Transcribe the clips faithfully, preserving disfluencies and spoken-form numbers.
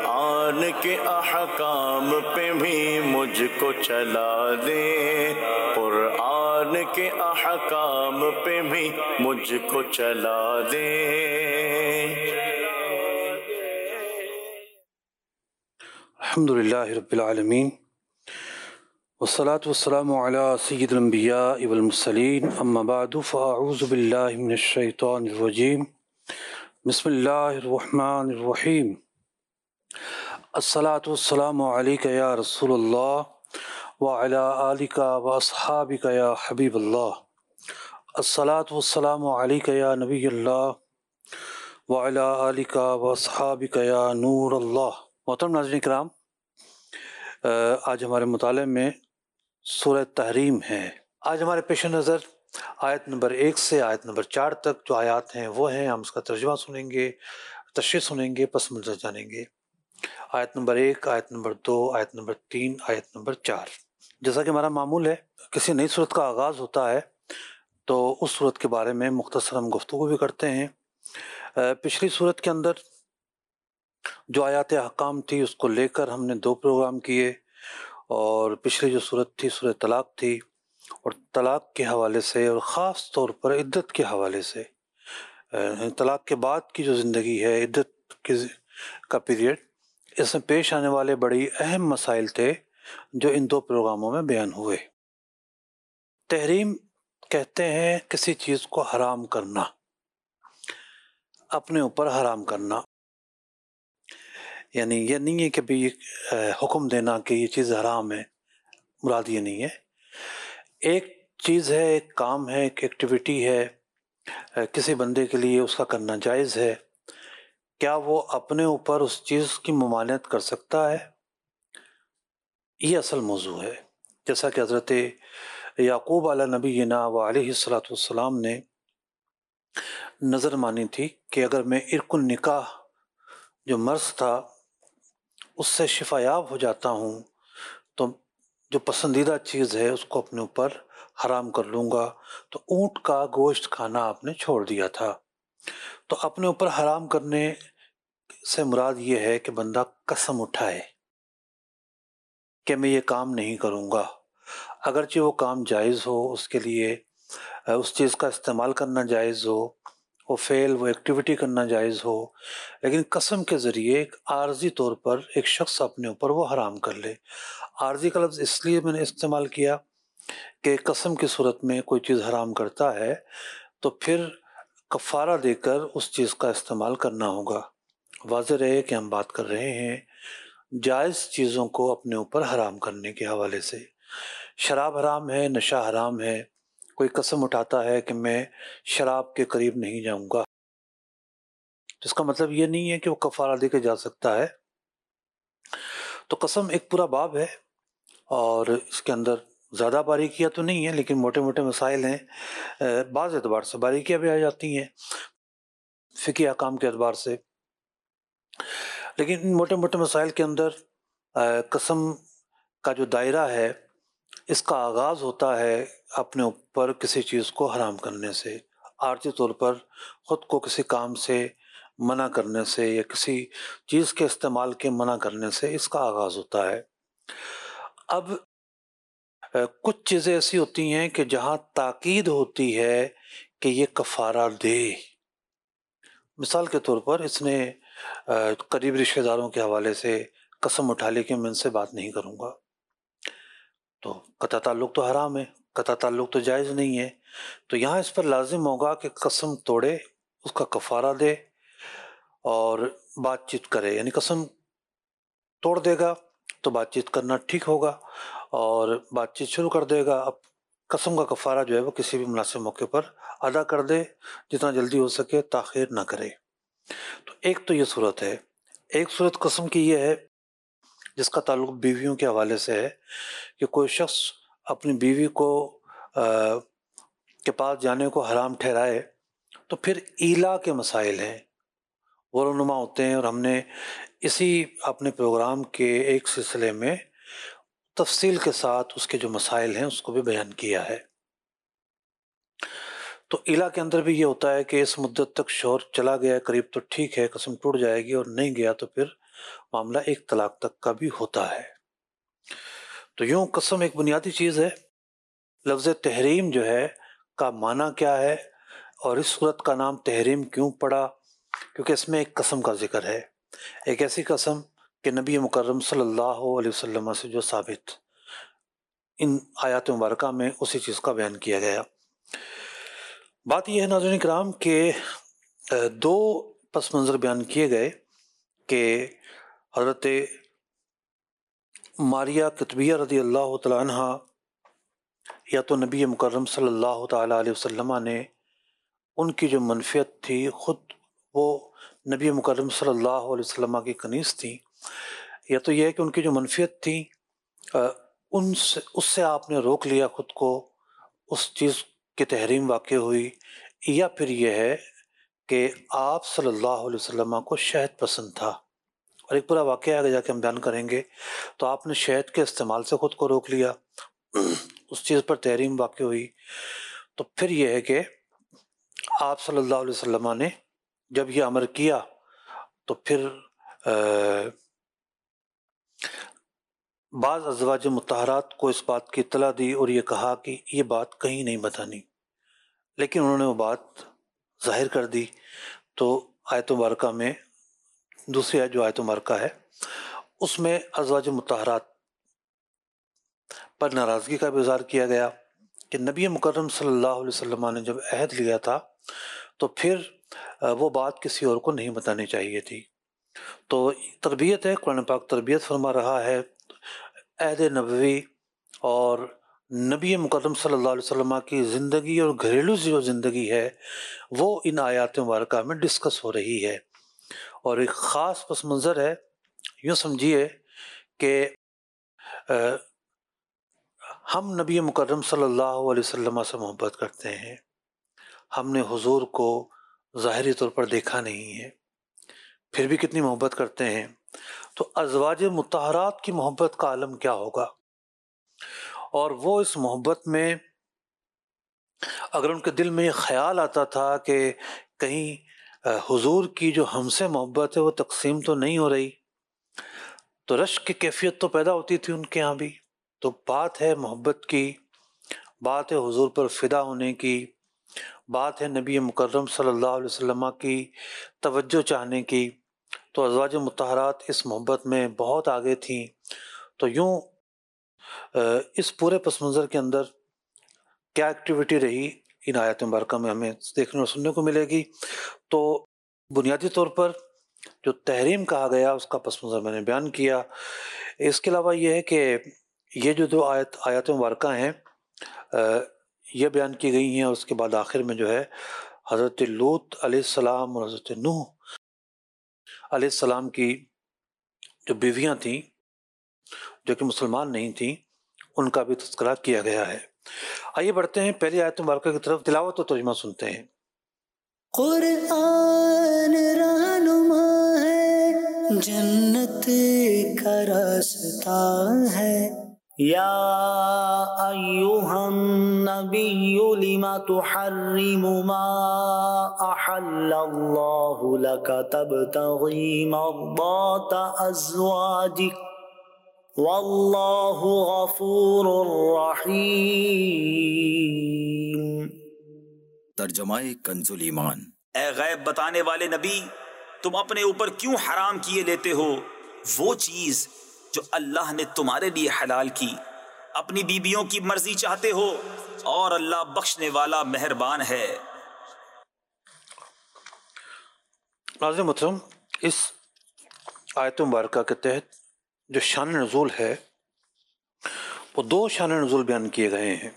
قرآن کے احکام پہ بھی مجھ کو چلا دے، قرآن کے احکام پہ بھی مجھ کو چلا دے۔ الحمدللہ رب العالمین، والصلاة والسلام علی سید الانبیاء والمرسلین، اما بعد فاعوذ باللہ من الشیطان الرجیم، بسم اللہ الرحمن الرحیم۔ الصلاة والسلام علیک یا رسول اللہ وعلی آلک واصحابک یا حبیب اللہ۔ الصلاة والسلام علیک یا نبی اللہ وعلی آلک واصحابک یا نور اللہ۔ محترم ناظرین کرام، آج ہمارے مطالعے میں سورہ تحریم ہے۔ آج ہمارے پیش نظر آیت نمبر ایک سے آیت نمبر چار تک جو آیات ہیں وہ ہیں، ہم اس کا ترجمہ سنیں گے، تشریح سنیں گے، پس منظر جانیں گے۔ آیت نمبر ایک، آیت نمبر دو، آیت نمبر تین، آیت نمبر چار۔ جیسا کہ ہمارا معمول ہے، کسی نئی صورت کا آغاز ہوتا ہے تو اس صورت کے بارے میں مختصر ہم گفتگو بھی کرتے ہیں۔ پچھلی صورت کے اندر جو آیات احکام تھی اس کو لے کر ہم نے دو پروگرام کیے، اور پچھلی جو صورت تھی سورہ طلاق تھی، اور طلاق کے حوالے سے اور خاص طور پر عدت کے حوالے سے، طلاق کے بعد کی جو زندگی ہے، عدت کا پیریڈ، اس میں پیش آنے والے بڑی اہم مسائل تھے جو ان دو پروگراموں میں بیان ہوئے۔ تحریم کہتے ہیں کسی چیز کو حرام کرنا، اپنے اوپر حرام کرنا، یعنی یہ نہیں ہے کہ بھی حکم دینا کہ یہ چیز حرام ہے، مراد یہ نہیں ہے۔ ایک چیز ہے، ایک کام ہے، ایک ایکٹیویٹی ہے، کسی بندے کے لیے اس کا کرنا جائز ہے، کیا وہ اپنے اوپر اس چیز کی ممانعت کر سکتا ہے؟ یہ اصل موضوع ہے۔ جیسا کہ حضرت یعقوب علیہ نبینا و علیہ الصلاۃ والسلام نے نظر مانی تھی کہ اگر میں عرق النکاح جو مرض تھا اس سے شفا یاب ہو جاتا ہوں تو جو پسندیدہ چیز ہے اس کو اپنے اوپر حرام کر لوں گا، تو اونٹ کا گوشت کھانا آپ نے چھوڑ دیا تھا۔ تو اپنے اوپر حرام کرنے سے مراد یہ ہے کہ بندہ قسم اٹھائے کہ میں یہ کام نہیں کروں گا، اگرچہ وہ کام جائز ہو، اس کے لیے اس چیز کا استعمال کرنا جائز ہو، وہ فعل، وہ ایکٹیویٹی کرنا جائز ہو، لیکن قسم کے ذریعے ایک عارضی طور پر ایک شخص اپنے اوپر وہ حرام کر لے۔ عارضی کا لفظ اس لیے میں نے استعمال کیا کہ قسم کی صورت میں کوئی چیز حرام کرتا ہے تو پھر کفارہ دے کر اس چیز کا استعمال کرنا ہوگا۔ واضح رہے کہ ہم بات کر رہے ہیں جائز چیزوں کو اپنے اوپر حرام کرنے کے حوالے سے۔ شراب حرام ہے، نشہ حرام ہے، کوئی قسم اٹھاتا ہے کہ میں شراب کے قریب نہیں جاؤں گا، اس کا مطلب یہ نہیں ہے کہ وہ کفارہ دے کے جا سکتا ہے۔ تو قسم ایک پورا باب ہے، اور اس کے اندر زیادہ باریکیاں تو نہیں ہیں، لیکن موٹے موٹے مسائل ہیں، بعض اعتبار سے باریکیاں بھی آ جاتی ہیں فقہی احکام کے اعتبار سے، لیکن ان موٹے موٹے مسائل کے اندر قسم کا جو دائرہ ہے اس کا آغاز ہوتا ہے اپنے اوپر کسی چیز کو حرام کرنے سے، عارضی طور پر خود کو کسی کام سے منع کرنے سے یا کسی چیز کے استعمال کے منع کرنے سے اس کا آغاز ہوتا ہے۔ اب کچھ چیزیں ایسی ہوتی ہیں کہ جہاں تاکید ہوتی ہے کہ یہ کفارہ دے، مثال کے طور پر اس نے قریب رشتہ داروں کے حوالے سے قسم اٹھا لی کہ میں ان سے بات نہیں کروں گا، تو قطع تعلق تو حرام ہے، قطع تعلق تو جائز نہیں ہے، تو یہاں اس پر لازم ہوگا کہ قسم توڑے، اس کا کفارہ دے اور بات چیت کرے، یعنی قسم توڑ دے گا تو بات چیت کرنا ٹھیک ہوگا، اور بات چیت شروع کر دے گا۔ اب قسم کا کفارہ جو ہے وہ کسی بھی مناسب موقع پر ادا کر دے، جتنا جلدی ہو سکے تاخیر نہ کرے۔ تو ایک تو یہ صورت ہے۔ ایک صورت قسم کی یہ ہے جس کا تعلق بیویوں کے حوالے سے ہے کہ کوئی شخص اپنی بیوی کو کے پاس جانے کو حرام ٹھہرائے، تو پھر ایلا کے مسائل ہیں، وہ رونما ہوتے ہیں، اور ہم نے اسی اپنے پروگرام کے ایک سلسلے میں تفصیل کے ساتھ اس کے جو مسائل ہیں اس کو بھی بیان کیا ہے۔ تو ایلا کے اندر بھی یہ ہوتا ہے کہ اس مدت تک شوہر چلا گیا قریب تو ٹھیک ہے، قسم ٹوٹ جائے گی، اور نہیں گیا تو پھر معاملہ ایک طلاق تک کا بھی ہوتا ہے۔ تو یوں قسم ایک بنیادی چیز ہے۔ لفظ تحریم جو ہے کا معنی کیا ہے اور اس صورت کا نام تحریم کیوں پڑا؟ کیونکہ اس میں ایک قسم کا ذکر ہے، ایک ایسی قسم کہ نبی مکرم صلی اللہ علیہ وسلم سے جو ثابت ان آیات مبارکہ میں اسی چیز کا بیان کیا گیا۔ بات یہ ہے ناظرین کرام کہ دو پس منظر بیان کیے گئے کہ حضرت ماریہ قطبیہ رضی اللہ تعالیٰ عنہ یا تو نبی مکرم صلی اللہ تعالیٰ علیہ وسلم نے ان کی جو منفیت تھی خود وہ نبی مکرم صلی اللہ علیہ وسلم کی کنیز تھی، یا تو یہ ہے کہ ان کی جو منفیت تھی ان سے اس سے آپ نے روک لیا خود کو، اس چیز کی تحریم واقع ہوئی، یا پھر یہ ہے کہ آپ صلی اللہ علیہ وسلم کو شہد پسند تھا، اور ایک پورا واقعہ آگے جا کے ہم بیان کریں گے، تو آپ نے شہد کے استعمال سے خود کو روک لیا، اس چیز پر تحریم واقع ہوئی۔ تو پھر یہ ہے کہ آپ صلی اللہ علیہ وسلم نے جب یہ امر کیا تو پھر بعض ازواج مطہرات کو اس بات کی اطلاع دی اور یہ کہا کہ یہ بات کہیں نہیں بتانی، لیکن انہوں نے وہ بات ظاہر کر دی۔ تو آیت مبارکہ میں دوسری آیت جو آیت مبارکہ ہے اس میں ازواج مطہرات پر ناراضگی کا بھی اظہار کیا گیا کہ نبی مکرم صلی اللہ علیہ وسلم نے جب عہد لیا تھا تو پھر وہ بات کسی اور کو نہیں بتانی چاہیے تھی۔ تو تربیت ہے، قرآن پاک تربیت فرما رہا ہے، عہد نبوی اور نبی مکرم صلی اللہ علیہ وسلم کی زندگی اور گھریلو جو زندگی ہے وہ ان آیات مبارکہ میں ڈسکس ہو رہی ہے، اور ایک خاص پس منظر ہے۔ یوں سمجھیے کہ ہم نبی مکرم صلی اللہ علیہ وسلم سے محبت کرتے ہیں، ہم نے حضور کو ظاہری طور پر دیکھا نہیں ہے، پھر بھی کتنی محبت کرتے ہیں، تو ازواج مطہرات کی محبت کا عالم کیا ہوگا؟ اور وہ اس محبت میں اگر ان کے دل میں یہ خیال آتا تھا کہ کہیں حضور کی جو ہم سے محبت ہے وہ تقسیم تو نہیں ہو رہی، تو رشک کی کیفیت تو پیدا ہوتی تھی ان کے ہاں بھی۔ تو بات ہے محبت کی، بات ہے حضور پر فدا ہونے کی، بات ہے نبی مکرم صلی اللہ علیہ وسلم کی توجہ چاہنے کی، تو ازواج مطہرات اس محبت میں بہت آگے تھیں۔ تو یوں اس پورے پس منظر کے اندر کیا ایکٹیویٹی رہی ان آیات مبارکہ میں ہمیں دیکھنے اور سننے کو ملے گی۔ تو بنیادی طور پر جو تحریم کہا گیا اس کا پس منظر میں نے بیان کیا۔ اس کے علاوہ یہ ہے کہ یہ جو دو آیت آیات مبارکہ ہیں یہ بیان کی گئی ہیں، اور اس کے بعد آخر میں جو ہے حضرت لوط علیہ السلام اور حضرت نوح علیہ السلام کی جو بیویاں تھیں جو کہ مسلمان نہیں تھیں ان کا بھی تذکرہ کیا گیا ہے۔ آئیے بڑھتے ہیں پہلی آیت مبارکہ کی طرف، تلاوت و ترجمہ سنتے ہیں۔ قرآن رہنما ہے، جنت کا راستہ ہے۔ یا ایہا النبی لم تحرم ما احل اللہ لک تبتغی مرضات ازواجک واللہ غفور رحیم۔ ترجمہ کنز ایمان۔ اے غیب بتانے والے نبی، تم اپنے اوپر کیوں حرام کیے لیتے ہو وہ چیز جو اللہ نے تمہارے لیے حلال کی؟ اپنی بیویوں کی مرضی چاہتے ہو، اور اللہ بخشنے والا مہربان ہے۔ ناظرین محترم، اس آیت مبارکہ کے تحت جو شان نزول ہے وہ دو شان نزول بیان کیے گئے ہیں۔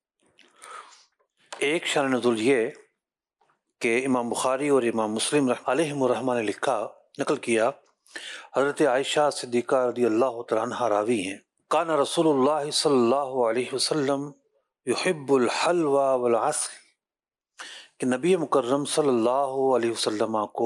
ایک شان نزول یہ کہ امام بخاری اور امام مسلم علیہم الرحمہ نے لکھا نقل کیا، حضرت عائشہ صدیقہ رضی اللہ تعالیٰ عنہ راوی ہیں، کان رسول اللہ صلی اللہ علیہ وسلم یحب الحلوى والعسل، کہ نبی مکرم صلی اللہ علیہ وسلم کو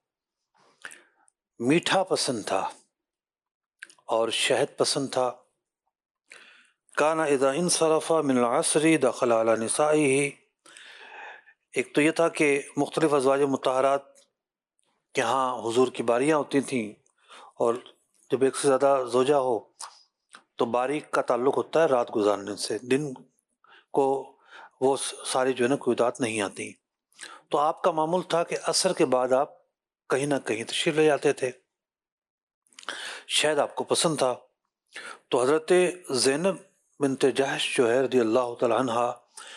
میٹھا پسند تھا اور شہد پسند تھا۔ کان اذا انصرف من العصر دخل علی نسائه، ایک تو یہ تھا کہ مختلف ازواج مطہرات کے ہاں حضور کی باریاں ہوتی تھیں، اور جب ایک سے زیادہ زوجہ ہو تو باریک کا تعلق ہوتا ہے رات گزارنے سے، دن کو وہ ساری جو ہے نا قیودات نہیں آتی. تو آپ کا معمول تھا کہ عصر کے بعد آپ کہیں نہ کہیں تشریف لے جاتے تھے، شاید آپ کو پسند تھا. تو حضرت زینب بنت جحش جو ہے رضی اللہ تعالی عنہ،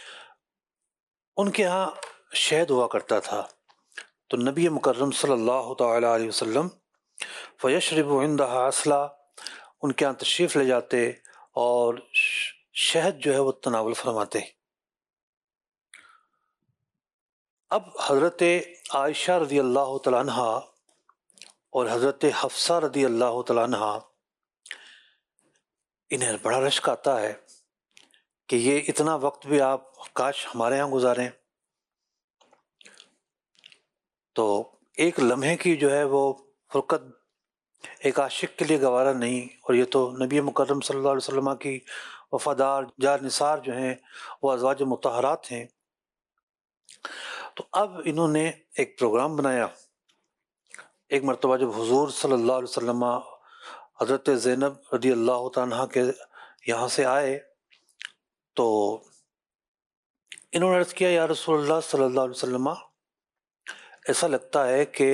ان کے ہاں شہد ہوا کرتا تھا. تو نبی مکرم صلی اللہ تعالی علیہ وسلم فیشرب عندها عسلا، ان کے ہاں تشریف لے جاتے اور شہد جو ہے وہ تناول فرماتے. اب حضرت عائشہ رضی اللہ تعالیٰ عنہ اور حضرت حفصہ رضی اللہ تعالیٰ عنہ، انہیں بڑا رشک آتا ہے کہ یہ اتنا وقت بھی آپ کاش ہمارے ہاں گزاریں. تو ایک لمحے کی جو ہے وہ فرقت ایک عاشق کے لیے گوارا نہیں، اور یہ تو نبی مکرم صلی اللہ علیہ وسلم کی وفادار جار نثار جو ہیں وہ ازواج مطہرات ہیں. تو اب انہوں نے ایک پروگرام بنایا. ایک مرتبہ جب حضور صلی اللہ علیہ وسلم حضرت زینب رضی اللہ عنہ کے یہاں سے آئے تو انہوں نے عرض کیا، یا رسول اللہ صلی اللہ علیہ وسلم، ایسا لگتا ہے کہ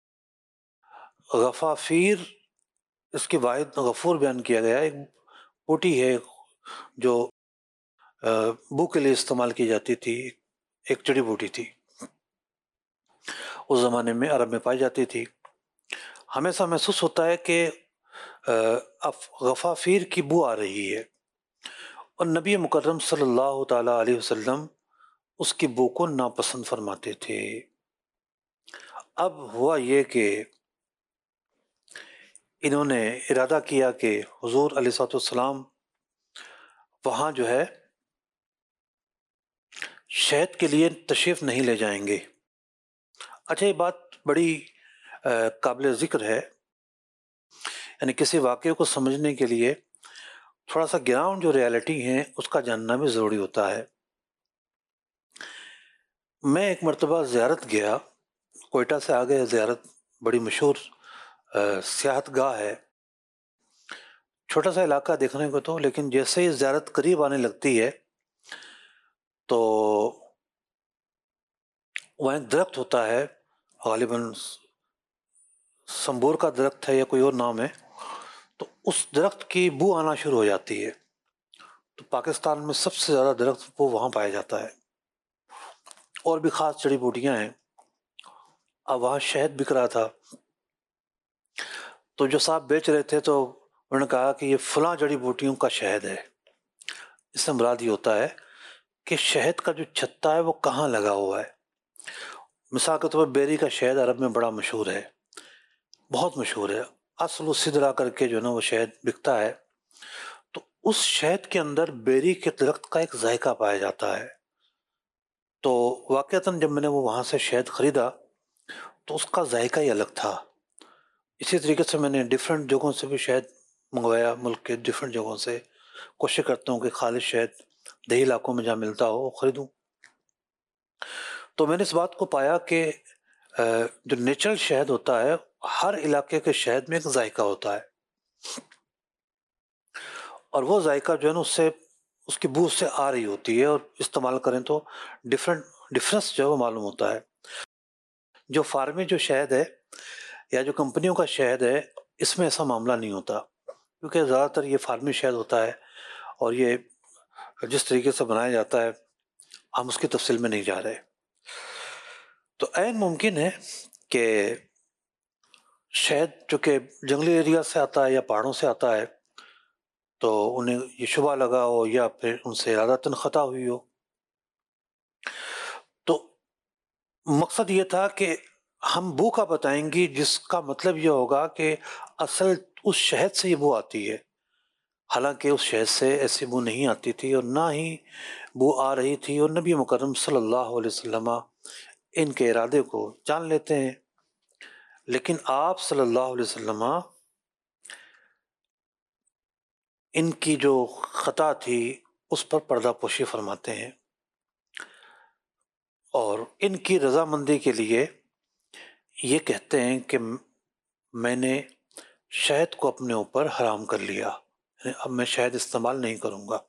غفافیر، اس کی واحد غفور بیان کیا گیا، ایک بوٹی ہے جو بو کے لیے استعمال کی جاتی تھی، ایک جڑی بوٹی تھی، اس زمانے میں عرب میں پائی جاتی تھی. ہمیشہ محسوس ہوتا ہے کہ غفافیر کی بو آ رہی ہے، اور نبی مکرم صلی اللہ تعالیٰ علیہ وسلم اس کی بو کو ناپسند فرماتے تھے. اب ہوا یہ کہ انہوں نے ارادہ کیا کہ حضور علیہ الصلوۃ والسلام وہاں جو ہے شہد کے لیے تشریف نہیں لے جائیں گے. اچھا، یہ بات بڑی قابل ذکر ہے، یعنی کسی واقعے کو سمجھنے کے لیے تھوڑا سا گراؤنڈ جو ریالٹی ہے اس کا جاننا بھی ضروری ہوتا ہے. میں ایک مرتبہ زیارت گیا، کوئٹہ سے آگے زیارت بڑی مشہور سیاحت گاہ ہے، چھوٹا سا علاقہ دیکھنے کو تو، لیکن جیسے ہی زیارت قریب آنے لگتی ہے تو وہاں ایک درخت ہوتا ہے، غالباً سمبور کا درخت ہے یا کوئی اور نام ہے، تو اس درخت کی بو آنا شروع ہو جاتی ہے. تو پاکستان میں سب سے زیادہ درخت وہ وہاں پایا جاتا ہے، اور بھی خاص جڑی بوٹیاں ہیں. اب وہاں شہد بک رہا تھا، تو جو صاحب بیچ رہے تھے تو انہوں نے کہا کہ یہ فلاں جڑی بوٹیوں کا شہد ہے. اس سے مراد یہ ہوتا ہے کہ شہد کا جو چھتا ہے وہ کہاں لگا ہوا ہے. مثال کے طور پر بیری کا شہد عرب میں بڑا مشہور ہے، بہت مشہور ہے، اصل و سدرا کر کے جو ہے نا وہ شہد بکتا ہے. تو اس شہد کے اندر بیری کے درخت کا ایک ذائقہ پایا جاتا ہے. تو واقعتاً جب میں نے وہ وہاں سے شہد خریدا تو اس کا ذائقہ ہی الگ تھا. اسی طریقے سے میں نے ڈیفرنٹ جگہوں سے بھی شہد منگوایا، ملک کے ڈیفرنٹ جگہوں سے. کوشش کرتا ہوں کہ خالص شہد دیہی علاقوں میں جہاں ملتا ہو وہ خریدوں. تو میں نے اس بات کو پایا کہ جو نیچرل شہد ہوتا ہے، ہر علاقے کے شہد میں ایک ذائقہ ہوتا ہے، اور وہ ذائقہ جو ہے نا اس سے اس کی بو سے آ رہی ہوتی ہے، اور استعمال کریں تو ڈفرینٹ ڈفرینس جو ہے وہ معلوم ہوتا ہے. جو فارمی جو شہد ہے یا جو کمپنیوں کا شہد ہے، اس میں ایسا معاملہ نہیں ہوتا، کیونکہ زیادہ تر یہ فارمی شہد ہوتا ہے، اور یہ جس طریقے سے بنایا جاتا ہے ہم اس کی تفصیل میں نہیں جا رہے. تو عین ممکن ہے کہ شہد چونکہ جنگلی ایریا سے آتا ہے یا پہاڑوں سے آتا ہے تو انہیں یہ شبہ لگا ہو یا پھر ان سے ارادتاً خطا ہوئی ہو. تو مقصد یہ تھا کہ ہم بو کا بتائیں گی، جس کا مطلب یہ ہوگا کہ اصل اس شہد سے یہ بو آتی ہے، حالانکہ اس شہد سے ایسی بو نہیں آتی تھی اور نہ ہی بو آ رہی تھی. اور نبی مکرم صلی اللہ علیہ وسلم ان کے ارادے کو جان لیتے ہیں، لیکن آپ صلی اللہ علیہ وسلم ان کی جو خطا تھی اس پر پردہ پوشی فرماتے ہیں، اور ان کی رضامندی کے لیے یہ کہتے ہیں کہ میں نے شہد کو اپنے اوپر حرام کر لیا، یعنی اب میں شہد استعمال نہیں کروں گا۔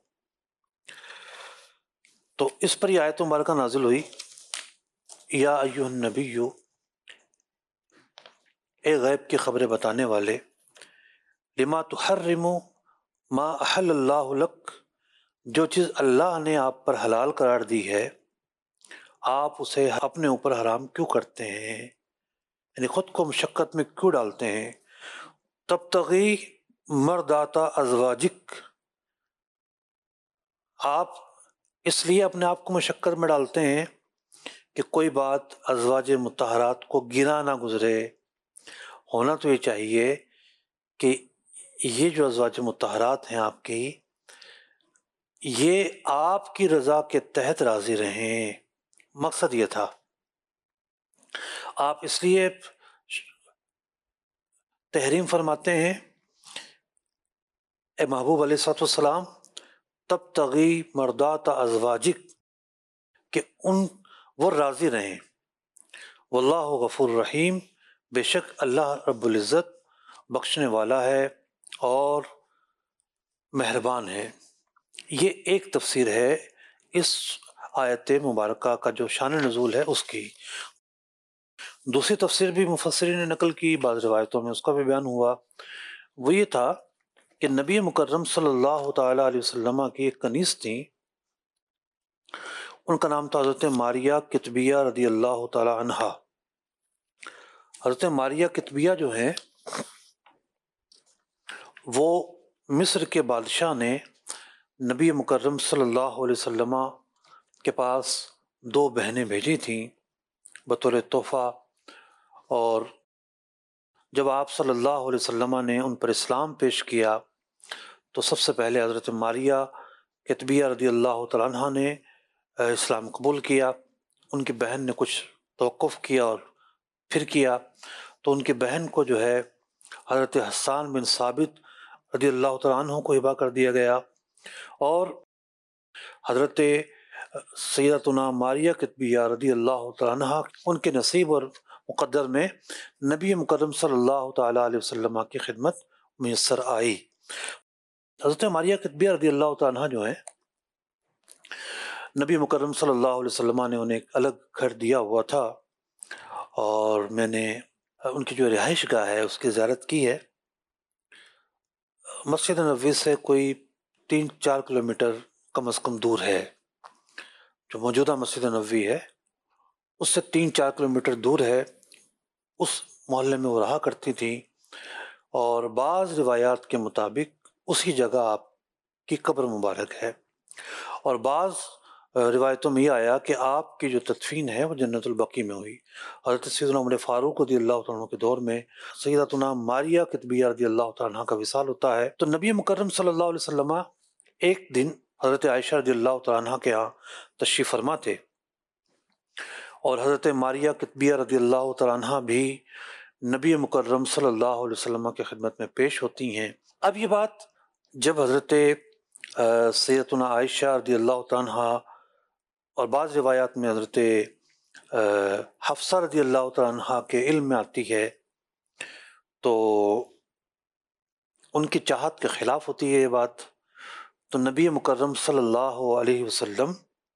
تو اس پر یہ آیت مبارکہ نازل ہوئی، یا ایھا النبی، اے غیب کی خبریں بتانے والے، لما تحرم ما احل اللہ لک، جو چیز اللہ نے آپ پر حلال قرار دی ہے آپ اسے اپنے اوپر حرام کیوں کرتے ہیں، یعنی خود کو مشقت میں کیوں ڈالتے ہیں۔ تبتغی مرضات ازواجک، آپ اس لیے اپنے آپ کو مشقت میں ڈالتے ہیں کہ کوئی بات ازواج مطہرات کو گنا نہ گزرے۔ ہونا تو یہ چاہیے کہ یہ جو ازواج مطہرات ہیں آپ کی، یہ آپ کی رضا کے تحت راضی رہیں، مقصد یہ تھا۔ آپ اس لیے تحریم فرماتے ہیں اے محبوب علیہ الصلوۃ والسلام، تبتغی مرضات ازواجک، کہ ان وہ راضی رہیں۔ واللہ غفور رحیم، بے شک اللہ رب العزت بخشنے والا ہے اور مہربان ہے۔ یہ ایک تفسیر ہے اس آیت مبارکہ کا جو شان نزول ہے اس کی۔ دوسری تفسیر بھی مفسرین نے نقل کی، بعض روایتوں میں اس کا بھی بیان ہوا، وہ یہ تھا کہ نبی مکرم صلی اللہ تعالیٰ علیہ وسلم کی ایک کنیز تھیں، ان کا نام تھا حضرت ماریہ کتبیہ رضی اللہ تعالیٰ عنہا۔ حضرت ماریہ کتبیہ جو ہیں وہ مصر کے بادشاہ نے نبی مکرم صلی اللہ علیہ وسلم کے پاس دو بہنیں بھیجی تھیں بطور تحفہ، اور جب آپ صلی اللہ علیہ وسلم نے ان پر اسلام پیش کیا تو سب سے پہلے حضرت ماریہ کتبیہ رضی اللہ تعالیٰ عنہ نے اسلام قبول کیا۔ ان کی بہن نے کچھ توقف کیا اور پھر کیا، تو ان کی بہن کو جو ہے حضرت حسان بن ثابت رضی اللہ تعالیٰ عنہ کو ہبہ کر دیا گیا، اور حضرت سیدتنا ماریہ کتبیہ رضی اللہ تعالیٰ عنہ ان کے نصیب اور مقدر میں نبی مکرم صلی اللہ تعالیٰ علیہ وسلم کی خدمت میسر آئی۔ حضرت ماریہ کتبیہ رضی اللہ تعالیٰ عنہ جو ہیں، نبی مکرم صلی اللہ علیہ وسلم نے انہیں ایک الگ گھر دیا ہوا تھا، اور میں نے ان کی جو رہائش گاہ ہے اس کی زیارت کی ہے۔ مسجد نبوی سے کوئی تین چار کلومیٹر کم از کم دور ہے، جو موجودہ مسجد نبوی ہے اس سے تین چار کلومیٹر دور ہے۔ اس محلے میں وہ رہا کرتی تھیں، اور بعض روایات کے مطابق اسی جگہ آپ کی قبر مبارک ہے، اور بعض روایتوں میں یہ آیا کہ آپ کی جو تدفین ہے وہ جنت البقیع میں ہوئی۔ حضرت سیدنا عمر فاروق رضی اللہ تعالیٰ عنہ کے دور میں سیدتنا ماریہ کتبیہ رضی اللہ تعالیٰ عنہ کا وصال ہوتا ہے، تو نبی مکرم صلی اللہ علیہ وسلم ایک دن حضرت عائشہ رضی اللہ تعالیٰ عنہ کے ہاں تشریف فرما تھے، اور حضرت ماریہ کتبیہ رضی اللہ تعالیٰ عنہ بھی نبی مکرم صلی اللہ علیہ وسلم کی خدمت میں پیش ہوتی ہیں۔ اب یہ بات جب حضرت سیدتنا عائشہ رضی اللہ تعالیٰ عنہ اور بعض روایات میں حضرت حفصہ رضی اللہ تعالیٰ عنہ کے علم میں آتی ہے تو ان کی چاہت کے خلاف ہوتی ہے یہ بات، تو نبی مکرم صلی اللہ علیہ وسلم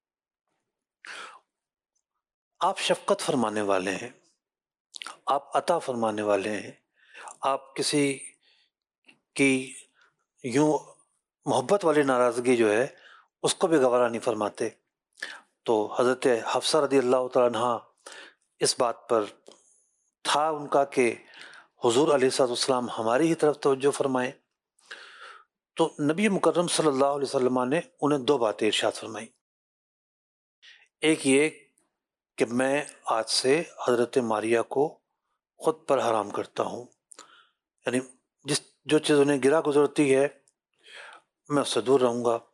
آپ شفقت فرمانے والے ہیں، آپ عطا فرمانے والے ہیں، آپ کسی کی یوں محبت والی ناراضگی جو ہے اس کو بھی گوارا نہیں فرماتے۔ تو حضرت حفصہ رضی اللہ تعالیٰ عنہ اس بات پر تھا ان کا کہ حضور علیہ الصلوۃ والسلام ہماری ہی طرف توجہ فرمائیں، تو نبی مکرم صلی اللہ علیہ وسلم نے انہیں دو باتیں ارشاد فرمائیں۔ ایک یہ کہ میں آج سے حضرت ماریہ کو خود پر حرام کرتا ہوں، یعنی جس جو چیز انہیں گرا گزرتی ہے میں اس سے دور رہوں گا۔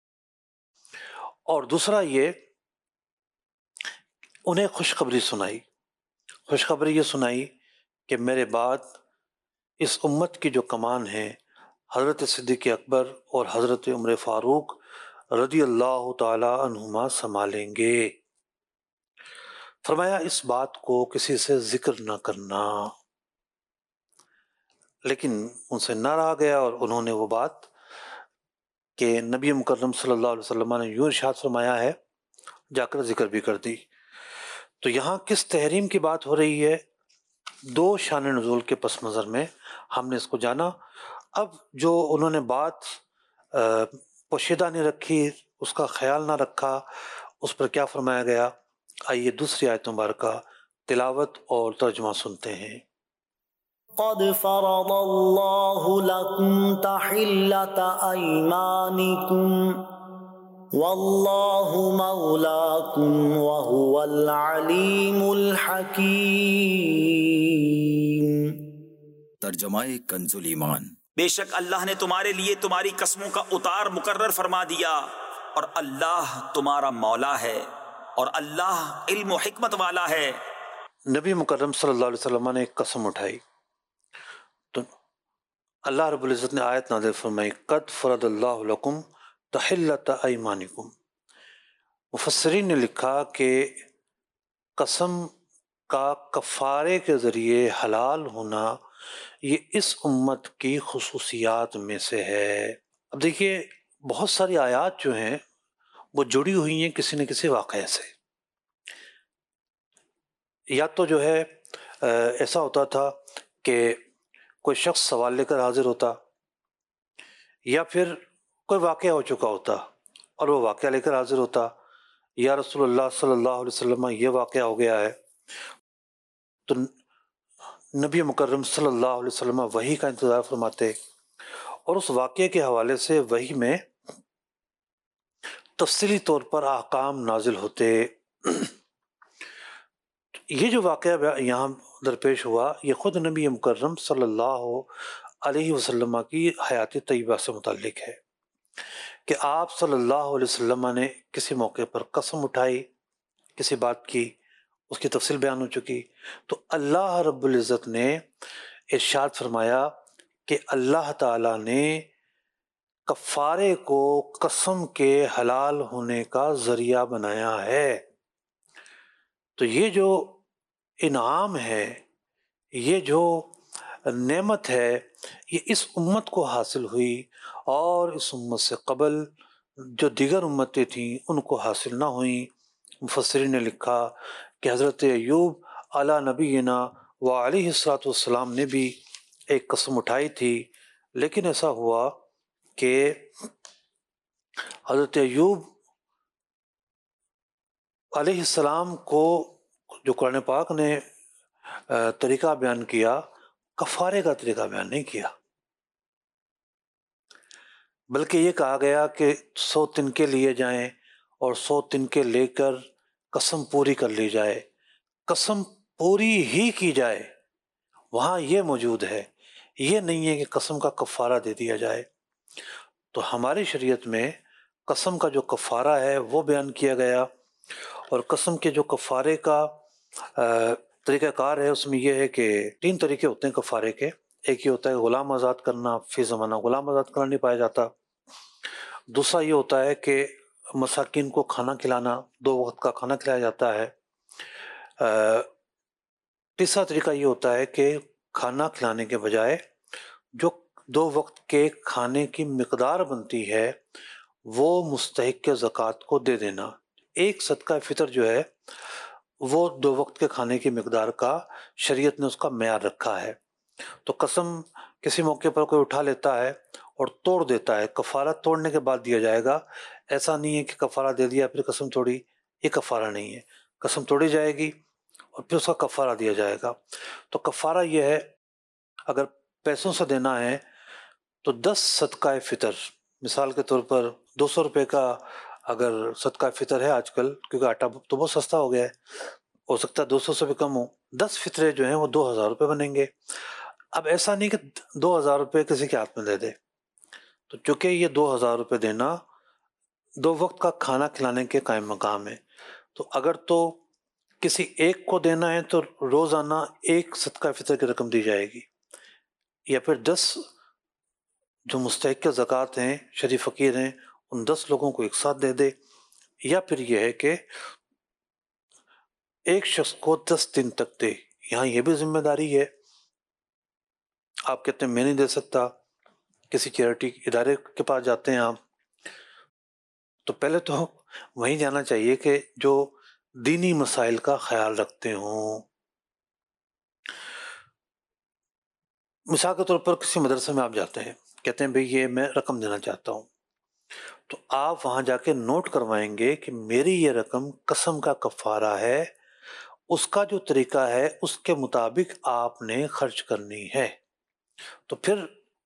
اور دوسرا یہ انہیں خوشخبری سنائی، خوشخبری یہ سنائی کہ میرے بعد اس امت کی جو کمان ہے حضرت صدیق اکبر اور حضرت عمر فاروق رضی اللہ تعالی عنہما سنبھالیں گے۔ فرمایا اس بات کو کسی سے ذکر نہ کرنا، لیکن ان سے نہ رہا گیا اور انہوں نے وہ بات کہ نبی مکرم صلی اللہ علیہ وسلم نے یوں ارشاد فرمایا ہے جا کر ذکر بھی کر دی۔ تو یہاں کس تحریم کی بات ہو رہی ہے؟ دو شان نزول کے پس منظر میں ہم نے اس کو جانا۔ اب جو انہوں نے بات پوشیدہ نہیں رکھی، اس کا خیال نہ رکھا، اس پر کیا فرمایا گیا؟ آئیے دوسری آیت مبارکہ تلاوت اور ترجمہ سنتے ہیں۔ قد فرض اللہ لکم تحلۃ ایمانکم واللہ مولاکم وہو العلیم الحکیم۔ ترجمہ کنز ایمان۔ بے شک اللہ نے تمہارے لیے تمہاری قسموں کا اتار مقرر فرما دیا، اور اللہ تمہارا مولا ہے، اور اللہ علم و حکمت والا ہے۔ نبی مکرم صلی اللہ علیہ وسلم نے ایک قسم اٹھائی تو اللہ رب العزت نے آیت نازل فرمائی، قد فرض اللہ لکم تحلۃ ایمانکم۔ مفسرین نے لکھا کہ قسم کا کفارے کے ذریعے حلال ہونا یہ اس امت کی خصوصیات میں سے ہے۔ اب دیکھیے بہت ساری آیات جو ہیں وہ جڑی ہوئی ہیں کسی نہ کسی واقعے سے۔ یا تو جو ہے ایسا ہوتا تھا کہ کوئی شخص سوال لے کر حاضر ہوتا، یا پھر کوئی واقعہ ہو چکا ہوتا اور وہ واقعہ لے کر حاضر ہوتا، یا رسول اللہ صلی اللہ علیہ وسلم یہ واقعہ ہو گیا ہے، تو نبی مکرم صلی اللہ علیہ وسلم وحی کا انتظار فرماتے اور اس واقعے کے حوالے سے وحی میں تفصیلی طور پر احکام نازل ہوتے۔ یہ جو واقعہ یہاں درپیش ہوا یہ خود نبی مکرم صلی اللہ علیہ وسلم کی حیات طیبہ سے متعلق ہے کہ آپ صلی اللہ علیہ وسلم نے کسی موقع پر قسم اٹھائی کسی بات کی، اس کی تفصیل بیان ہو چکی، تو اللہ رب العزت نے ارشاد فرمایا کہ اللہ تعالیٰ نے کفارے کو قسم کے حلال ہونے کا ذریعہ بنایا ہے۔ تو یہ جو انعام ہے، یہ جو نعمت ہے، یہ اس امت کو حاصل ہوئی، اور اس امت سے قبل جو دیگر امتیں تھیں ان کو حاصل نہ ہوئیں۔ مفسرین نے لکھا کہ حضرت ایوب علی نبینا و علیہ الصلوۃ والسلام نے بھی ایک قسم اٹھائی تھی، لیکن ایسا ہوا کہ حضرت ایوب علیہ السلام کو جو قرآن پاک نے طریقہ بیان کیا، کفارے کا طریقہ بیان نہیں کیا، بلکہ یہ کہا گیا کہ سو تنکے لیے جائیں اور سو تنکے لے کر قسم پوری کر لی جائے، قسم پوری ہی کی جائے۔ وہاں یہ موجود ہے، یہ نہیں ہے کہ قسم کا کفارہ دے دیا جائے۔ تو ہماری شریعت میں قسم کا جو کفارہ ہے وہ بیان کیا گیا، اور قسم کے جو کفارے کا طریقہ کار ہے اس میں یہ ہے کہ تین طریقے ہوتے ہیں کفارے کے۔ ایک یہ ہوتا ہے غلام آزاد کرنا، فی زمانہ غلام آزاد کرنا نہیں پایا جاتا۔ دوسرا یہ ہوتا ہے کہ مساکین کو کھانا کھلانا، دو وقت کا کھانا کھلایا جاتا ہے۔ تیسرا طریقہ یہ ہوتا ہے کہ کھانا کھلانے کے بجائے جو دو وقت کے کھانے کی مقدار بنتی ہے وہ مستحق کے زکوٰۃ کو دے دینا۔ ایک صدقہ فطر جو ہے وہ دو وقت کے کھانے کی مقدار کا شریعت نے اس کا معیار رکھا ہے۔ تو قسم کسی موقع پر کوئی اٹھا لیتا ہے اور توڑ دیتا ہے، کفارہ توڑنے کے بعد دیا جائے گا۔ ایسا نہیں ہے کہ کفارہ دے دیا پھر قسم توڑی، یہ کفارہ نہیں ہے۔ قسم توڑی جائے گی اور پھر اس کا کفارہ دیا جائے گا۔ تو کفارہ یہ ہے، اگر پیسوں سے دینا ہے تو دس صدقہ فطر، مثال کے طور پر دو سو روپے کا اگر صدقہ فطر ہے آج کل، کیونکہ آٹا تو بہت سستا ہو گیا ہے، ہو سکتا ہے دو سو سے بھی کم ہو، دس فطرے جو ہیں وہ دو ہزار روپے بنیں گے۔ اب ایسا نہیں کہ دو ہزار روپے کسی کے ہاتھ میں دے دے، تو چونکہ یہ دو ہزار روپے دینا دو وقت کا کھانا کھلانے کے قائم مقام ہے، تو اگر تو کسی ایک کو دینا ہے تو روزانہ ایک صدقہ فطر کی رقم دی جائے گی، یا پھر دس جو مستحق زکوٰۃ ہیں، شریف فقیر ہیں، ان دس لوگوں کو ایک ساتھ دے دے، یا پھر یہ ہے کہ ایک شخص کو دس دن تک دے۔ یہاں یہ بھی ذمہ داری ہے آپ کہتے ہیں میں نہیں دے سکتا، کسی چیریٹی ادارے کے پاس جاتے ہیں آپ، تو پہلے تو وہیں جانا چاہیے کہ جو دینی مسائل کا خیال رکھتے ہوں. مثال کے طور پر کسی مدرسے میں آپ جاتے ہیں، کہتے ہیں بھئی یہ میں رقم دینا چاہتا ہوں، تو آپ وہاں جا کے نوٹ کروائیں گے کہ میری یہ رقم قسم کا کفارہ ہے، اس کا جو طریقہ ہے اس کے مطابق آپ نے خرچ کرنی ہے. تو پھر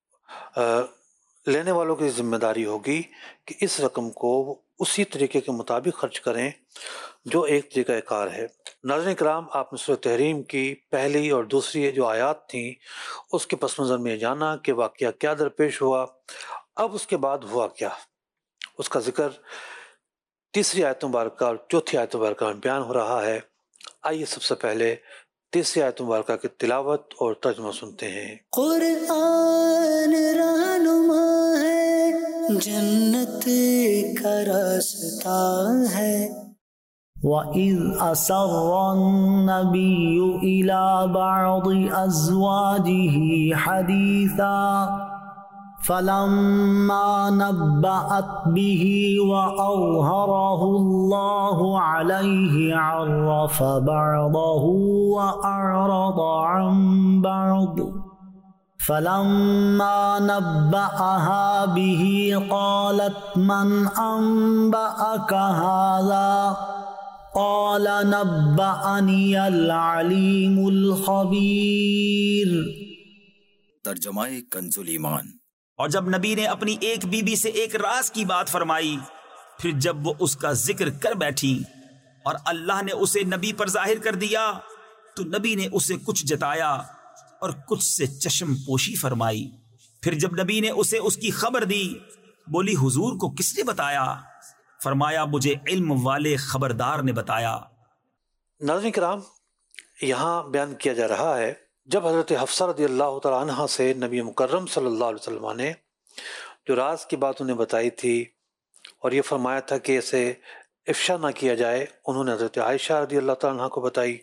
لینے والوں کی ذمہ داری ہوگی کہ اس رقم کو اسی طریقے کے مطابق خرچ کریں جو ایک طریقہ کار ہے. ناظرین کرام، آپ نے سورۃ تحریم کی پہلی اور دوسری جو آیات تھیں اس کے پس منظر میں جانا کہ واقعہ کیا درپیش ہوا. اب اس کے بعد ہوا کیا، اس کا ذکر تیسری آیت مبارکہ اور چوتھی آیت مبارکہ میں بیان ہو رہا ہے. آئیے سب سے پہلے تیسری آیت مبارکہ کی تلاوت اور ترجمہ سنتے ہیں. قرآن رہنما ہے، جنت کا راستہ ہے. وَإِذْ أَسَرَّ النَّبِيُّ إِلَى بَعْضِ أَزْوَاجِهِ حَدِيثًا فَلَمَّا نَبَّأَتْ بِهِ وَأَظْهَرَهُ اللَّهُ عَلَيْهِ عَرَّفَ بَعْضَهُ وَأَعْرَضَ عَنْ بَعْضٍ فَلَمَّا نَبَّأَهَا بِهِ قَالَتْ مَنْ أَنْبَأَكَ هَذَا قَالَ نَبَّأَنِيَ الْعَلِيمُ الْخَبِيرُ. ترجمہ کنز ایمان. اور جب نبی نے اپنی ایک بی بی سے ایک راز کی بات فرمائی، پھر جب وہ اس کا ذکر کر بیٹھی اور اللہ نے اسے نبی پر ظاہر کر دیا تو نبی نے اسے کچھ جتایا اور کچھ سے چشم پوشی فرمائی. پھر جب نبی نے اسے اس کی خبر دی، بولی حضور کو کس نے بتایا؟ فرمایا مجھے علم والے خبردار نے بتایا. ناظرین کرام، یہاں بیان کیا جا رہا ہے جب حضرت حفصہ رضی اللہ تعالیٰ عنہ سے نبی مکرم صلی اللہ علیہ وسلم نے جو راز کی بات انہیں بتائی تھی اور یہ فرمایا تھا کہ اسے افشا نہ کیا جائے، انہوں نے حضرت عائشہ رضی اللہ تعالیٰ عنہ کو بتائی.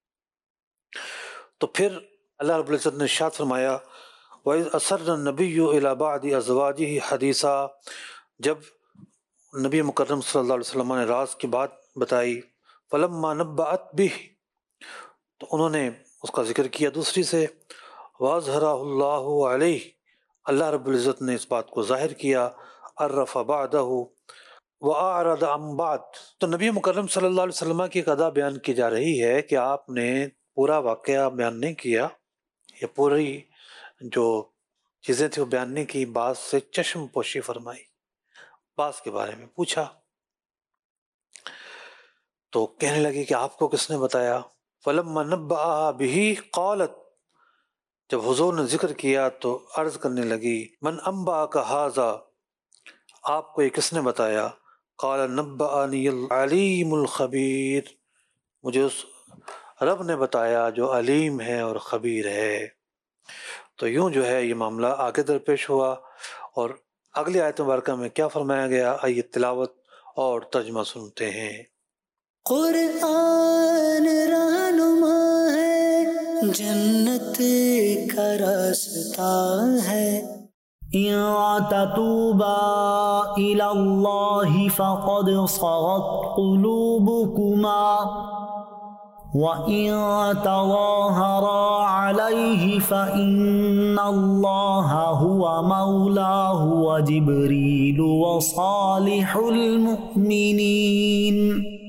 تو پھر اللہ رب العزت نے ارشاد فرمایا وَإِذْ أَسَرَّ النَّبِيُّ إِلَى بَعْضِ أَزْوَاجِهِ حَدِيثًا، جب نبی مکرم صلی اللہ علیہ وسلم نے راز کی بات بتائی، فَلَمَّا نَبَّأَتْ بِهِ، تو انہوں نے اس کا ذکر کیا دوسری سے، وَأَظْهَرَهُ اللَّهُ عَلَيْهِ، اللہ رب العزت نے اس بات کو ظاہر کیا، عَرَّفَ بَعْدَهُ وَأَعْرَضَ عَنْ بَعْدٍ. تو نبی مکرم صلی اللہ علیہ وسلم کی ایک ادا بیان کی جا رہی ہے کہ آپ نے پورا واقعہ بیان نہیں کیا، یا پوری جو چیزیں تھیں وہ بیان نہیں کی، بعض سے چشم پوشی فرمائی، بعض کے بارے میں پوچھا. تو کہنے لگی کہ آپ کو کس نے بتایا؟ فَلَمَّا نَبَّأَهَا بِهِ قَالَتْ، جب حضور نے ذکر کیا تو عرض کرنے لگی مَنْ أَنْبَأَكَ هَذَا، آپ کو یہ کس نے بتایا؟ قَالَ نَبَّأَنِيَ الْعَلِيمُ الْخَبِيرُ، مجھے اس رب نے بتایا جو علیم ہے اور خبیر ہے. تو یوں جو ہے یہ معاملہ آگے درپیش ہوا. اور اگلی آیت مبارکہ میں کیا فرمایا گیا، آئیے تلاوت اور ترجمہ سنتے ہیں. قرآن رہنما ہے، جنت کا راستہ ہے. إِن تَتُوبَا إِلَى اللَّهِ فَقَدْ صَغَتْ قُلُوبُكُمَا وَإِن تَظَاهَرَا عَلَيْهِ فَإِنَّ اللَّهَ هُوَ مَوْلَاهُ وَجِبْرِيلُ وَصَالِحُ الْمُؤْمِنِينَ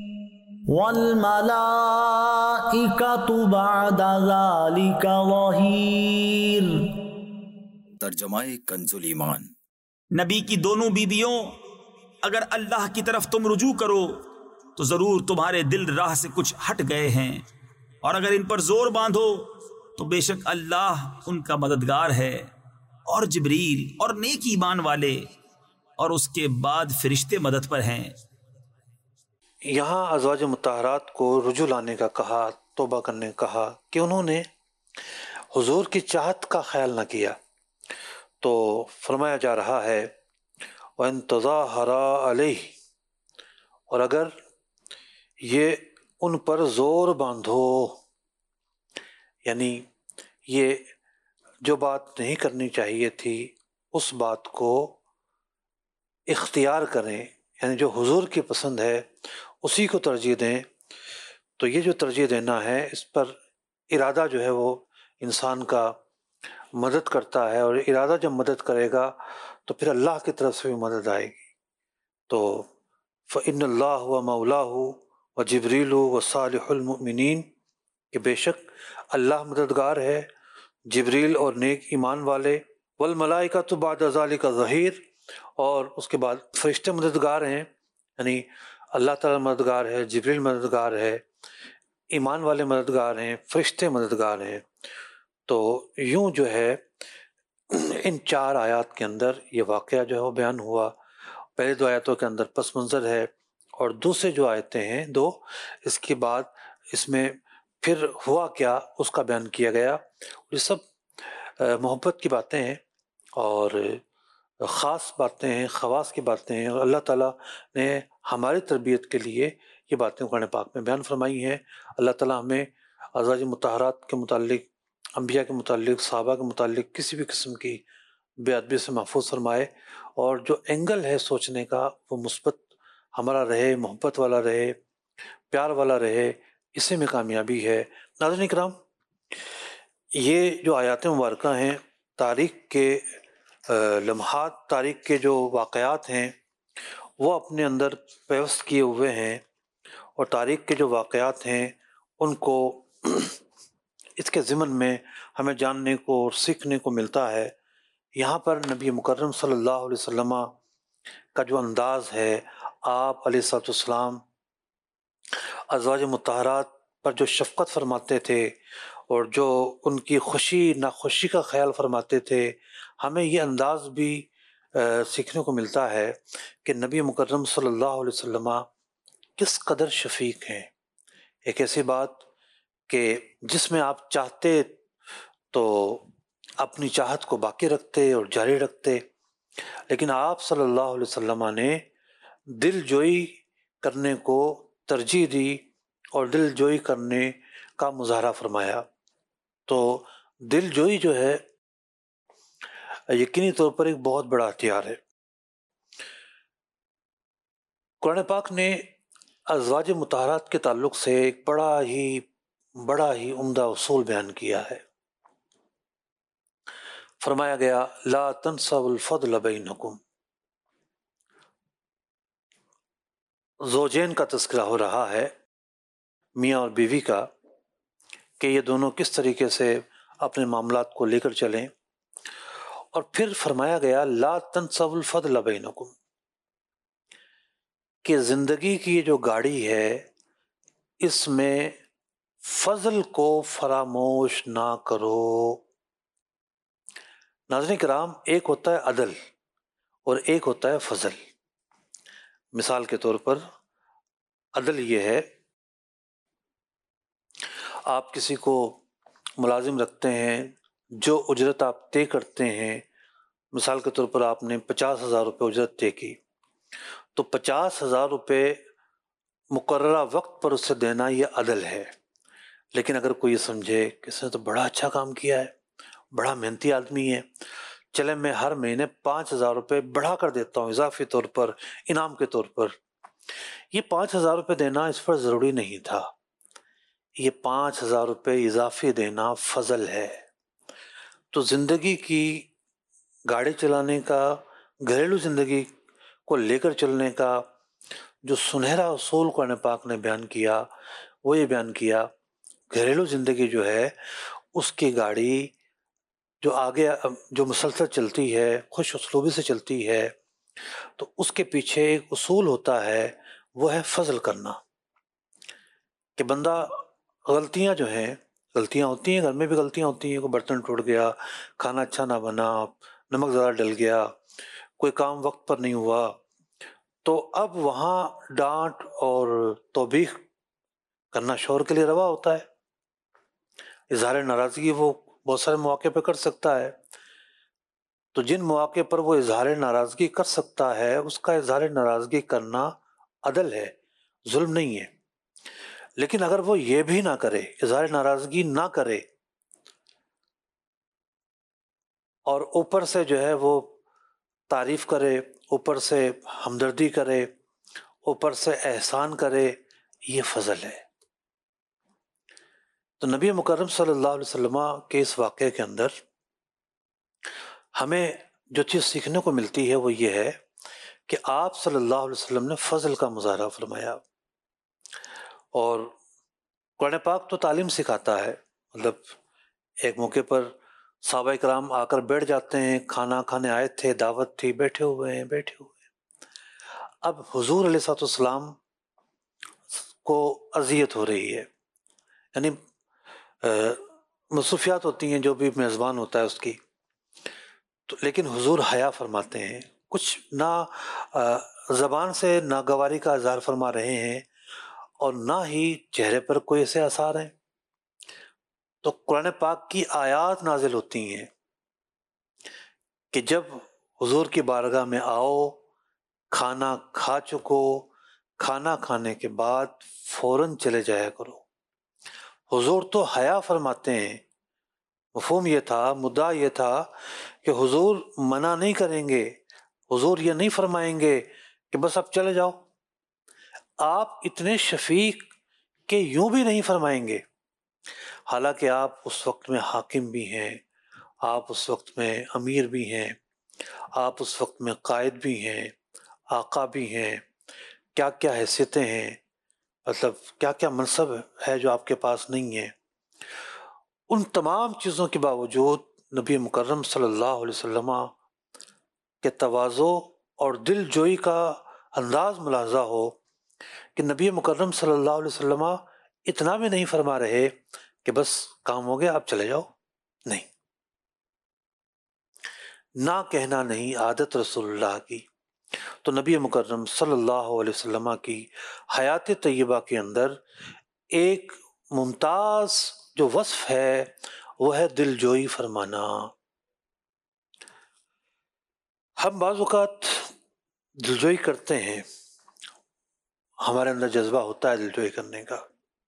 وَالْمَلَائِكَةُ بَعْدَ ذَلِكَ ظَهِيرٌ. ترجمہ کنز ایمان. نبی کی دونوں بیویوں، اگر اللہ کی طرف تم رجوع کرو تو ضرور تمہارے دل راہ سے کچھ ہٹ گئے ہیں، اور اگر ان پر زور باندھو تو بے شک اللہ ان کا مددگار ہے، اور جبریل اور نیک ایمان والے اور اس کے بعد فرشتے مدد پر ہیں. یہاں ازواج مطہرات کو رجوع لانے کا کہا، توبہ کرنے کا کہا کہ انہوں نے حضور کی چاہت کا خیال نہ کیا. تو فرمایا جا رہا ہے وَإِن تَظَاهَرَا عَلَيْهِ، اور اگر یہ ان پر زور باندھو، یعنی یہ جو بات نہیں کرنی چاہیے تھی اس بات کو اختیار کریں، یعنی جو حضور کی پسند ہے اسی کو ترجیح دیں، تو یہ جو ترجیح دینا ہے اس پر ارادہ جو ہے وہ انسان کا مدد کرتا ہے، اور ارادہ جب مدد کرے گا تو پھر اللہ کی طرف سے بھی مدد آئے گی۔ تو فإن اللہ و مولاہ و جبریل و صالح المؤمنین، کہ بے شک اللہ مددگار ہے، جبریل اور نیک ایمان والے، والملائکۃ بعد ذلک ظہیر، اور اس کے بعد فرشتے مددگار ہیں، یعنی اللہ تعالیٰ مددگار ہے، جبریل مددگار ہے، ایمان والے مددگار ہیں، فرشتے مددگار ہیں۔ تو یوں جو ہے ان چار آیات کے اندر یہ واقعہ جو ہے وہ بیان ہوا۔ پہلے دو آیاتوں کے اندر پس منظر ہے، اور دوسرے جو آیتیں ہیں دو، اس کے بعد اس میں پھر ہوا کیا اس کا بیان کیا گیا۔ یہ سب محبت کی باتیں ہیں اور خاص باتیں ہیں، خواص کی باتیں ہیں، اور اللہ تعالیٰ نے ہماری تربیت کے لیے یہ باتیں قرآن پاک میں بیان فرمائی ہیں۔ اللہ تعالیٰ ہمیں ازواج مطہرات کے متعلق، انبیاء کے متعلق، صحابہ کے متعلق کسی بھی قسم کی بے ادبی سے محفوظ فرمائے، اور جو اینگل ہے سوچنے کا وہ مثبت ہمارا رہے، محبت والا رہے، پیار والا رہے، اسی میں کامیابی ہے۔ ناظرین کرام، یہ جو آیات مبارکہ ہیں تاریخ کے لمحات، تاریخ کے جو واقعات ہیں وہ اپنے اندر پیوست کیے ہوئے ہیں، اور تاریخ کے جو واقعات ہیں ان کو اس کے ضمن میں ہمیں جاننے کو اور سیکھنے کو ملتا ہے۔ یہاں پر نبی مکرم صلی اللہ علیہ وسلم کا جو انداز ہے، آپ علیہ الصلوۃ والسلام ازواج مطہرات پر جو شفقت فرماتے تھے اور جو ان کی خوشی ناخوشی کا خیال فرماتے تھے، ہمیں یہ انداز بھی سیکھنے کو ملتا ہے کہ نبی مکرم صلی اللہ علیہ وسلم کس قدر شفیق ہیں۔ ایک ایسی بات کہ جس میں آپ چاہتے تو اپنی چاہت کو باقی رکھتے اور جاری رکھتے، لیکن آپ صلی اللہ علیہ وسلم نے دل جوئی کرنے کو ترجیح دی اور دل جوئی کرنے کا مظاہرہ فرمایا۔ تو دل جوئی جو ہے یقینی طور پر ایک بہت بڑا ہتھیار ہے۔ قرآن پاک نے ازواج مطہرات کے تعلق سے ایک بڑا ہی بڑا ہی عمدہ اصول بیان کیا ہے۔ فرمایا گیا لا تنسوا الفضل بینکم، زوجین کا تذکرہ ہو رہا ہے، میاں اور بیوی کا، کہ یہ دونوں کس طریقے سے اپنے معاملات کو لے کر چلیں، اور پھر فرمایا گیا لا تنسوا الفضل بینکم، کہ زندگی کی یہ جو گاڑی ہے اس میں فضل کو فراموش نہ کرو۔ ناظرین کرام، ایک ہوتا ہے عدل اور ایک ہوتا ہے فضل۔ مثال کے طور پر عدل یہ ہے، آپ کسی کو ملازم رکھتے ہیں، جو اجرت آپ طے کرتے ہیں، مثال کے طور پر آپ نے پچاس ہزار روپے اجرت طے کی، تو پچاس ہزار روپے مقررہ وقت پر اسے دینا یہ عدل ہے۔ لیکن اگر کوئی یہ سمجھے کہ اس نے تو بڑا اچھا کام کیا ہے، بڑا محنتی آدمی ہے، چلے میں ہر مہینے پانچ ہزار روپے بڑھا کر دیتا ہوں اضافی طور پر، انعام کے طور پر، یہ پانچ ہزار روپے دینا اس پر ضروری نہیں تھا، یہ پانچ ہزار روپے اضافی دینا فضل ہے۔ تو زندگی کی گاڑی چلانے کا، گھریلو زندگی کو لے کر چلنے کا جو سنہرا اصول قرآن پاک نے بیان کیا وہ یہ بیان کیا، گھریلو زندگی جو ہے اس کی گاڑی جو آگے جو مسلسل چلتی ہے، خوش اسلوبی سے چلتی ہے، تو اس کے پیچھے ایک اصول ہوتا ہے، وہ ہے فضل کرنا۔ کہ بندہ غلطیاں جو ہیں، غلطیاں ہوتی ہیں، گھر میں بھی غلطیاں ہوتی ہیں، کوئی برتن ٹوٹ گیا، کھانا اچھا نہ بنا، نمک زیادہ ڈل گیا، کوئی کام وقت پر نہیں ہوا، تو اب وہاں ڈانٹ اور توبیخ کرنا شوہر کے لیے روا ہوتا ہے۔ اظہار ناراضگی وہ بہت سارے مواقع پہ کر سکتا ہے، تو جن مواقع پر وہ اظہار ناراضگی کر سکتا ہے اس کا اظہار ناراضگی کرنا عدل ہے، ظلم نہیں ہے۔ لیکن اگر وہ یہ بھی نہ کرے، اظہار ناراضگی نہ کرے، اور اوپر سے جو ہے وہ تعریف کرے، اوپر سے ہمدردی کرے، اوپر سے احسان کرے، یہ فضل ہے۔ تو نبی مکرم صلی اللہ علیہ وسلم کے اس واقعے کے اندر ہمیں جو چیز سیکھنے کو ملتی ہے وہ یہ ہے کہ آپ صلی اللہ علیہ وسلم نے فضل کا مظاہرہ فرمایا، اور قرآن پاک تو تعلیم سکھاتا ہے۔ مطلب ایک موقع پر صحابہ کرام آ کر بیٹھ جاتے ہیں، کھانا کھانے آئے تھے، دعوت تھی، بیٹھے ہوئے ہیں بیٹھے ہوئے ہیں اب حضور علیہ الصلوۃ والسلام کو اذیت ہو رہی ہے، یعنی مصروفیات ہوتی ہیں جو بھی میزبان ہوتا ہے اس کی، تو لیکن حضور حیا فرماتے ہیں، کچھ نہ زبان سے ناگواری کا اظہار فرما رہے ہیں اور نہ ہی چہرے پر کوئی ایسے آثار ہیں۔ تو قرآن پاک کی آیات نازل ہوتی ہیں کہ جب حضور کی بارگاہ میں آؤ، کھانا کھا چکو، کھانا کھانے کے بعد فوراً چلے جایا کرو۔ حضور تو حیا فرماتے ہیں، مفہوم یہ تھا، مدعا یہ تھا کہ حضور منع نہیں کریں گے، حضور یہ نہیں فرمائیں گے کہ بس اب چلے جاؤ۔ آپ اتنے شفیق کہ یوں بھی نہیں فرمائیں گے، حالانکہ آپ اس وقت میں حاکم بھی ہیں، آپ اس وقت میں امیر بھی ہیں، آپ اس وقت میں قائد بھی ہیں، آقا بھی ہیں، کیا کیا حیثیتیں ہیں، مطلب کیا کیا منصب ہے جو آپ کے پاس نہیں ہے۔ ان تمام چیزوں کے باوجود نبی مکرم صلی اللہ علیہ وسلم کے تواضع اور دل جوئی کا انداز ملاحظہ ہو کہ نبی مکرم صلی اللہ علیہ وسلم اتنا بھی نہیں فرما رہے کہ بس کام ہو گیا اب چلے جاؤ، نہیں، نہ کہنا نہیں عادت رسول اللہ کی۔ تو نبی مکرم صلی اللہ علیہ وسلم کی حیات طیبہ کے اندر ایک ممتاز جو وصف ہے وہ ہے دل جوئی فرمانا۔ ہم بعض اوقات دل جوئی کرتے ہیں، ہمارے اندر جذبہ ہوتا ہے دل جوئی کرنے کا،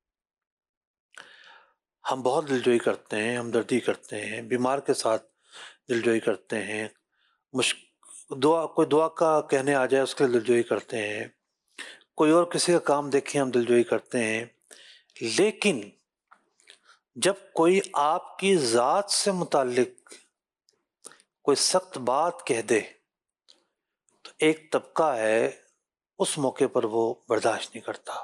ہم بہت دل جوئی کرتے ہیں، ہمدردی کرتے ہیں، بیمار کے ساتھ دل جوئی کرتے ہیں، مشک دعا کوئی دعا کا کہنے آ جائے اس کے دل جوئی کرتے ہیں، کوئی اور کسی کا کام دیکھیں ہم دل جوئی کرتے ہیں، لیکن جب کوئی آپ کی ذات سے متعلق کوئی سخت بات کہہ دے تو ایک طبقہ ہے اس موقع پر وہ برداشت نہیں کرتا،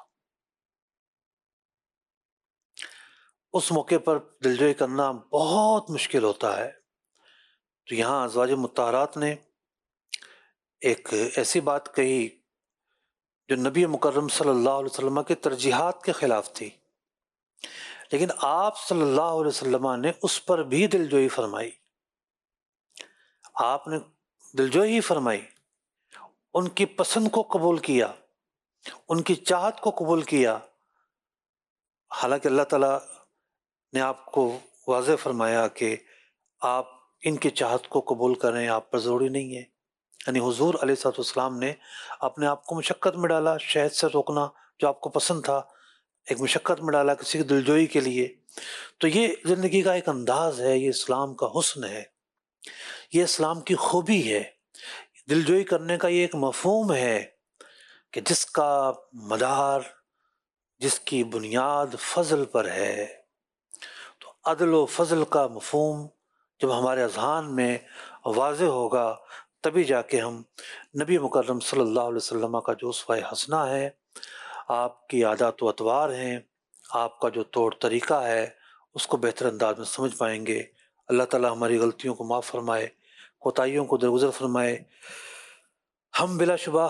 اس موقع پر دلجوئی کرنا بہت مشکل ہوتا ہے۔ تو یہاں ازواج مطہرات نے ایک ایسی بات کہی جو نبی مکرم صلی اللہ علیہ وسلم کے ترجیحات کے خلاف تھی، لیکن آپ صلی اللہ علیہ وسلم نے اس پر بھی دلجوئی فرمائی، آپ نے دلجوئی فرمائی، ان کی پسند کو قبول کیا، ان کی چاہت کو قبول کیا، حالانکہ اللہ تعالیٰ نے آپ کو واضح فرمایا کہ آپ ان کی چاہت کو قبول کریں، آپ پر ضروری نہیں ہے۔ یعنی حضور علیہ الصلوۃ والسلام نے اپنے آپ کو مشقت میں ڈالا، شہد سے روکنا جو آپ کو پسند تھا ایک مشقت میں ڈالا کسی کی دلجوئی کے لیے۔ تو یہ زندگی کا ایک انداز ہے، یہ اسلام کا حسن ہے، یہ اسلام کی خوبی ہے، دلجوئی کرنے کا یہ ایک مفہوم ہے کہ جس کا مدار، جس کی بنیاد فضل پر ہے۔ تو عدل و فضل کا مفہوم جب ہمارے اذہان میں واضح ہوگا تبھی جا کے ہم نبی مکرم صلی اللہ علیہ وسلم کا جو اسوہ حسنہ ہے، آپ کی عادات و اطوار ہیں، آپ کا جو طور طریقہ ہے، اس کو بہتر انداز میں سمجھ پائیں گے۔ اللہ تعالیٰ ہماری غلطیوں کو معاف فرمائے، کوتاہیوں کو درگزر فرمائے۔ ہم بلا شبہ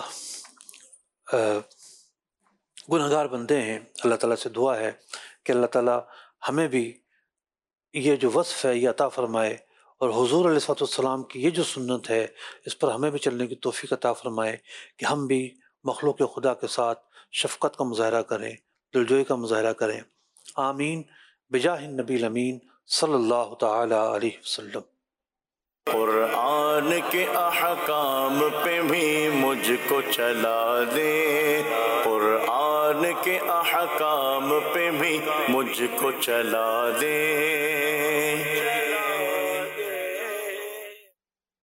گنہگار بندے ہیں، اللہ تعالیٰ سے دعا ہے کہ اللہ تعالیٰ ہمیں بھی یہ جو وصف ہے یہ عطا فرمائے، اور حضور علیہ الصلوۃ والسلام کی یہ جو سنت ہے اس پر ہمیں بھی چلنے کی توفیق عطا فرمائے کہ ہم بھی مخلوق خدا کے ساتھ شفقت کا مظاہرہ کریں، دلجوئی کا مظاہرہ کریں۔ آمین بجاہ النبی الامین صلی اللہ تعالی علیہ وسلم۔ قرآن کے احکام پہ بھی مجھ کو چلا دے، قرآن کے احکام پہ بھی مجھ کو چلا دے۔